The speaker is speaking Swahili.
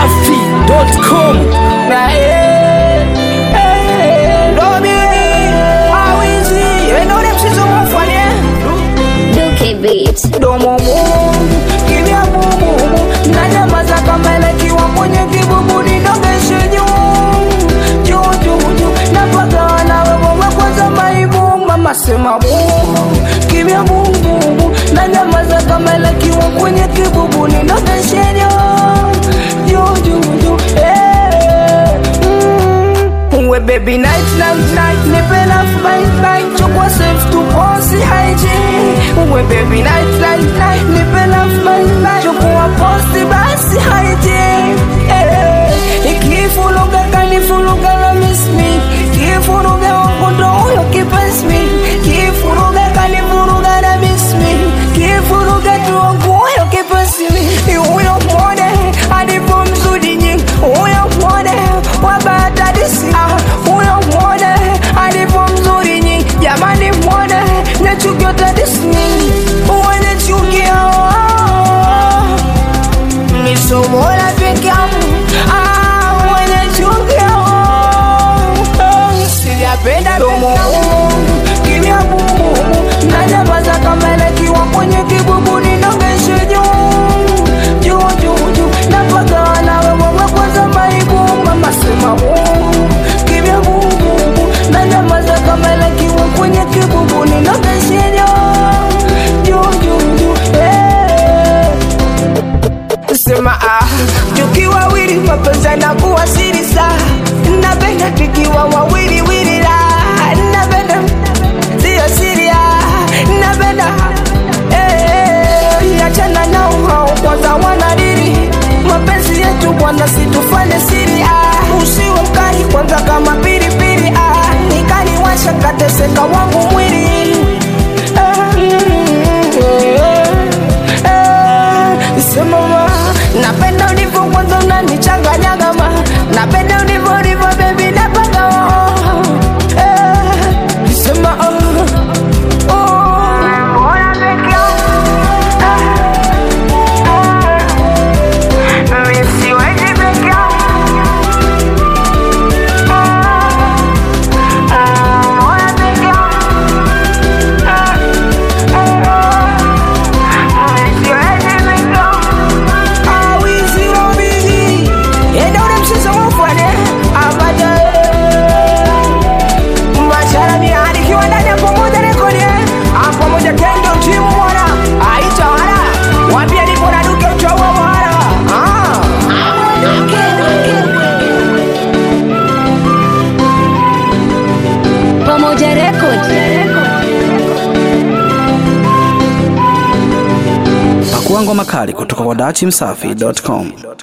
dachimsafi.com. Na Dobi Awizi Endone msizo mwafanye Duke Beats. Domo Kivya mumu Nanyamaza kama elekiwa kwenye kibubu Ninogeshe juu Napaka na wewe kwanza maibu Mama sema Kivya mumu Nanyamaza kama elekiwa kwenye kibubu Ninogeshe juu Uwe baby night Nipe love bite Chukwa safe to posi hygiene Uwe baby night Nipe love bite Chukwa posi basi hygiene Ikifuluga kanifuluga la miss me Kifuruga wakundo uyo kipes me Kifuruga kanifuruga la miss me Kifuruga tuwangu uyo kipes me Uyo mwone adipo mzudi nying Uyo mwone wabata disi Uyo mwone adipo mzuri nying Jamani mwone nechukota disi Uwe nechukio Misomora pekamu Uwe nechukio Sijapenda domo Kimya bubu Nanyamaza kama elekiwa kwenye kibubu Ninogeshe juu Napaka na wewe kwanza maibu Mama sema Kimya bubu Nanyamaza kama elekiwa kwenye kibubu Ninogeshe juu Sema tukiwa wawili mapenzi yanakuwa siri sana Napenda tukiwa wawili la Napenda sio siri Napenda achana nao hao kwanza wanadiri Mapenzi yetu bwana situfanye siri Usiwe mkali kwanza kama pilipili Nikaniwasha kateseka wangu mwili Sema napenda ulivyo kwanza unanichanganya gama Napenda ulivyo baby napanga Sema Pakuangwa makali kutoka kwa dachimsafi.com.